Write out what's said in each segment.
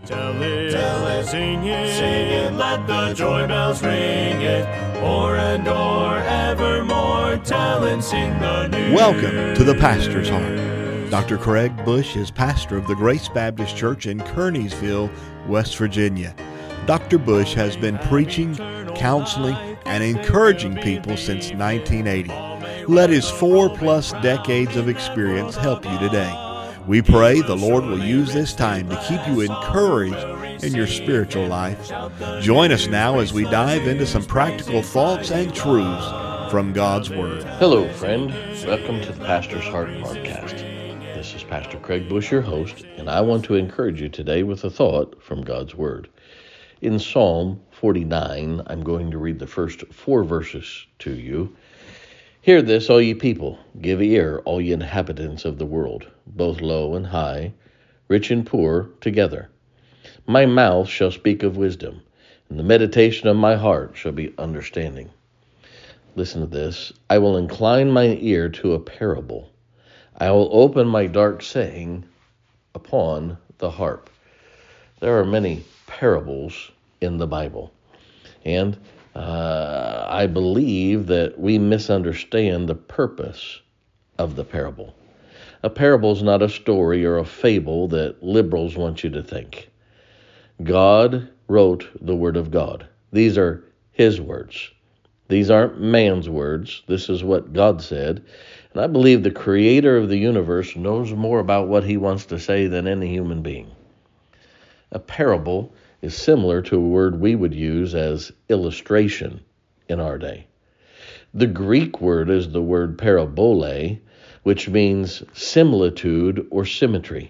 Tell it, sing it, let the joy bells ring it, o'er and o'er evermore, tell and sing the news. Welcome to the Pastor's Heart. Dr. Craig Bush is pastor of the Grace Baptist Church in Kearneysville, West Virginia. Dr. Bush has been preaching, counseling, and encouraging people since 1980. Let his 4+ decades of experience help you today. We pray the Lord will use this time to keep you encouraged in your spiritual life. Join us now as we dive into some practical thoughts and truths from God's Word. Hello, friend. Welcome to the Pastor's Heart podcast. This is Pastor Craig Bush, your host, and I want to encourage you today with a thought from God's Word. In Psalm 49, I'm going to read the first 4 verses to you. Hear this, all ye people, give ear, all ye inhabitants of the world, both low and high, rich and poor, together. My mouth shall speak of wisdom, and the meditation of my heart shall be understanding. Listen to this. I will incline mine ear to a parable. I will open my dark saying upon the harp. There are many parables in the Bible, and I believe that we misunderstand the purpose of the parable. A parable is not a story or a fable that liberals want you to think. God wrote the Word of God. These are His words. These aren't man's words. This is what God said. And I believe the Creator of the universe knows more about what He wants to say than any human being. A parable is similar to a word we would use as illustration in our day. The Greek word is the word parabole, which means similitude or symmetry.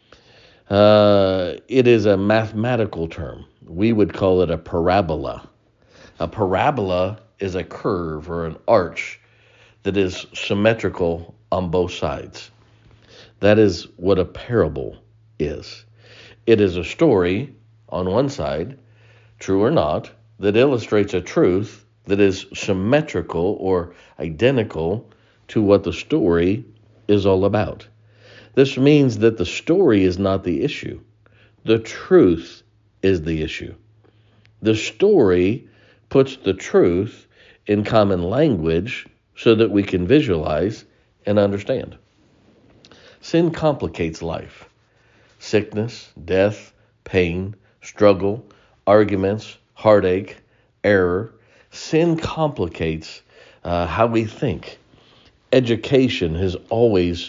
It is a mathematical term. We would call it a parabola. A parabola is a curve or an arch that is symmetrical on both sides. That is what a parable is. It is a story on one side, true or not, that illustrates a truth that is symmetrical or identical to what the story is all about. This means that the story is not the issue. The truth is the issue. The story puts the truth in common language so that we can visualize and understand. Sin complicates life. Sickness, death, pain, struggle, arguments, heartache, error. Sin complicates how we think. Education has always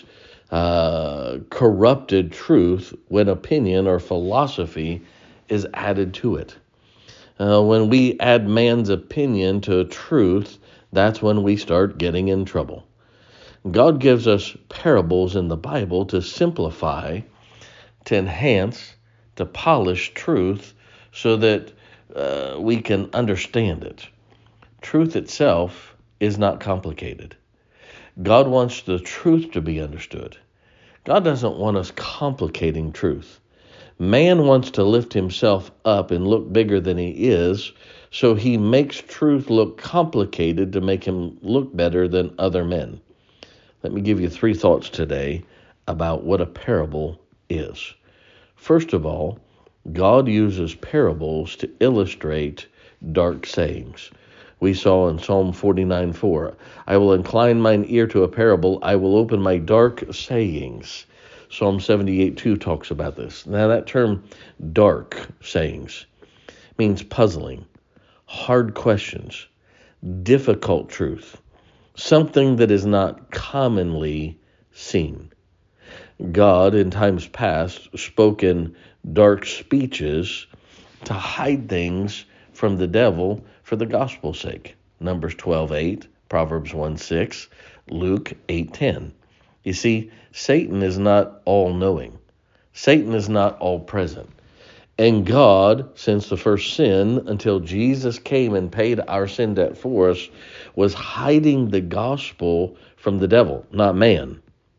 corrupted truth when opinion or philosophy is added to it. When we add man's opinion to truth, that's when we start getting in trouble. God gives us parables in the Bible to simplify, to enhance, to polish truth so that we can understand it. Truth itself is not complicated. God wants the truth to be understood. God doesn't want us complicating truth. Man wants to lift himself up and look bigger than he is, so he makes truth look complicated to make him look better than other men. Let me give you 3 thoughts today about what a parable is. First of all, God uses parables to illustrate dark sayings. We saw in Psalm 49:4, I will incline mine ear to a parable, I will open my dark sayings. Psalm 78:2 talks about this. Now that term, dark sayings, means puzzling, hard questions, difficult truth, something that is not commonly seen. God, in times past, spoke in dark speeches to hide things from the devil for the gospel's sake. Numbers 12:8, Proverbs 1:6, Luke 8:10. You see, Satan is not all-knowing. Satan is not all-present. And God, since the first sin, until Jesus came and paid our sin debt for us, was hiding the gospel from the devil, not man.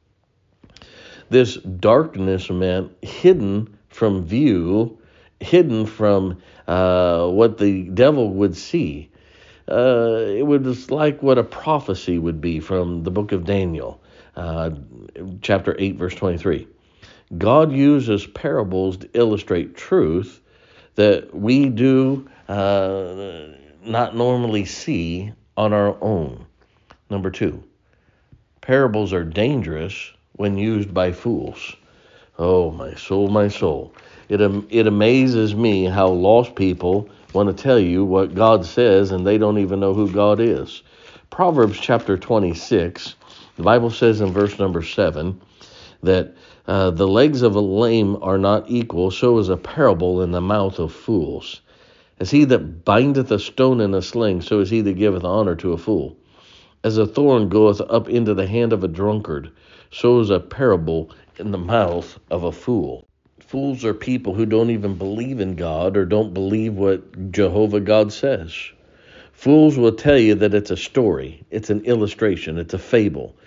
This darkness meant hidden from view, hidden from what the devil would see. It was like what a prophecy would be from the book of Daniel, chapter 8, verse 23. God uses parables to illustrate truth that we do not normally see on our own. Number 2, parables are dangerous when used by fools. Oh, my soul, my soul. It amazes me how lost people want to tell you what God says and they don't even know who God is. Proverbs chapter 26, the Bible says in verse number 7 that the legs of a lame are not equal, so is a parable in the mouth of fools. As he that bindeth a stone in a sling, so is he that giveth honor to a fool. As a thorn goeth up into the hand of a drunkard, so is a parable in the mouth of a fool. Fools are people who don't even believe in God or don't believe what Jehovah God says. Fools will tell you that it's a story, it's an illustration, it's a fable,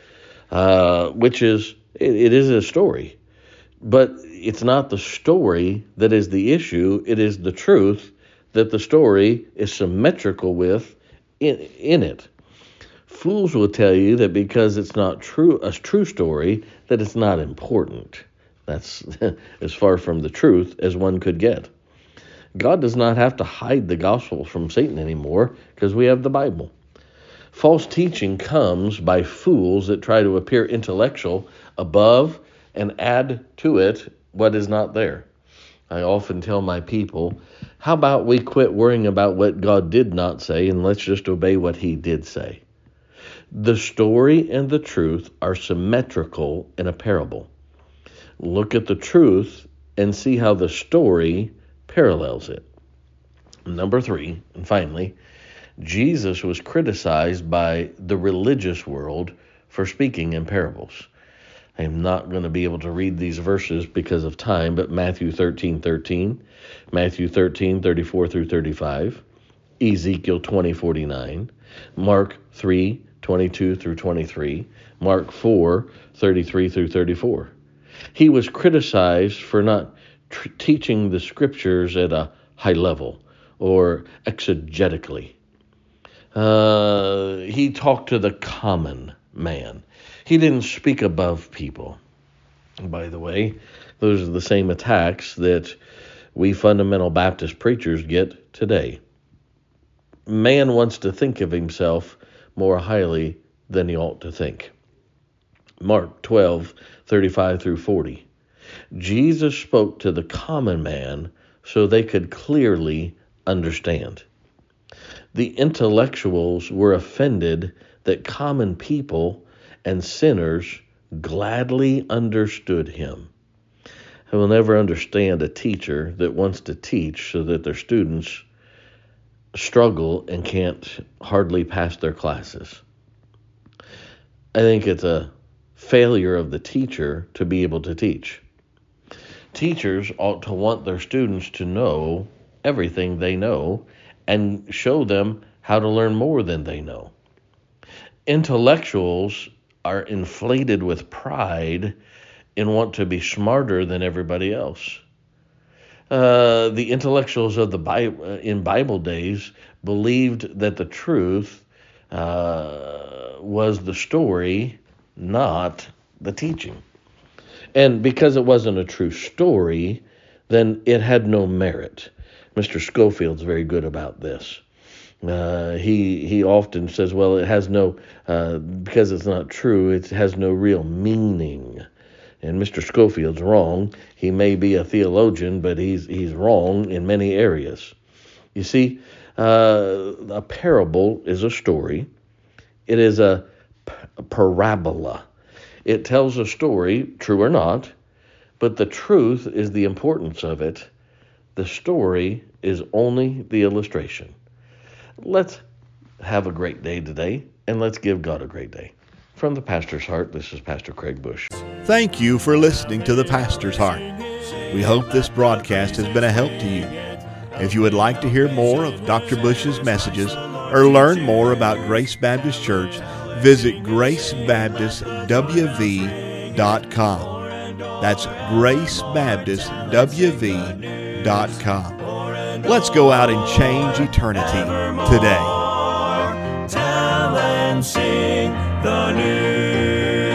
which is, it is a story. But it's not the story that is the issue, it is the truth that the story is symmetrical with in it. Fools will tell you that because it's not a true story, that it's not important. That's as far from the truth as one could get. God does not have to hide the gospel from Satan anymore because we have the Bible. False teaching comes by fools that try to appear intellectual above and add to it what is not there. I often tell my people, how about we quit worrying about what God did not say and let's just obey what he did say. The story and the truth are symmetrical in a parable. Look at the truth and see how the story parallels it. Number 3, and finally, Jesus was criticized by the religious world for speaking in parables. I am not going to be able to read these verses because of time, but Matthew 13:13, Matthew 13:34 through 35, Ezekiel 20:49, Mark 3:22 through 23, Mark 4:33 through 34. He was criticized for not teaching the scriptures at a high level or exegetically. He talked to the common man. He didn't speak above people. And by the way, those are the same attacks that we fundamental Baptist preachers get today. Man wants to think of himself more highly than he ought to think. Mark 12:35 through 40. Jesus spoke to the common man so they could clearly understand. The intellectuals were offended that common people and sinners gladly understood him. I will never understand a teacher that wants to teach so that their students struggle and can't hardly pass their classes. I think it's a failure of the teacher to be able to teach. Teachers ought to want their students to know everything they know and show them how to learn more than they know. Intellectuals are inflated with pride and want to be smarter than everybody else. The intellectuals of the Bible in Bible days believed that the truth was the story, not the teaching. And because it wasn't a true story, then it had no merit. Mr. Schofield's very good about this. He often says, well, it has no, because it's not true, it has no real meaning. And Mr. Schofield's wrong. He may be a theologian, but he's wrong in many areas. You see, a parable is a story. It is a parabola. It tells a story, true or not, but the truth is the importance of it. The story is only the illustration. Let's have a great day today, and let's give God a great day. From the Pastor's Heart, this is Pastor Craig Bush. Thank you for listening to the Pastor's Heart. We hope this broadcast has been a help to you. If you would like to hear more of Dr. Bush's messages or learn more about Grace Baptist Church, visit gracebaptistwv.com. That's gracebaptistwv.com. Let's go out and change eternity today. Tell and sing the news.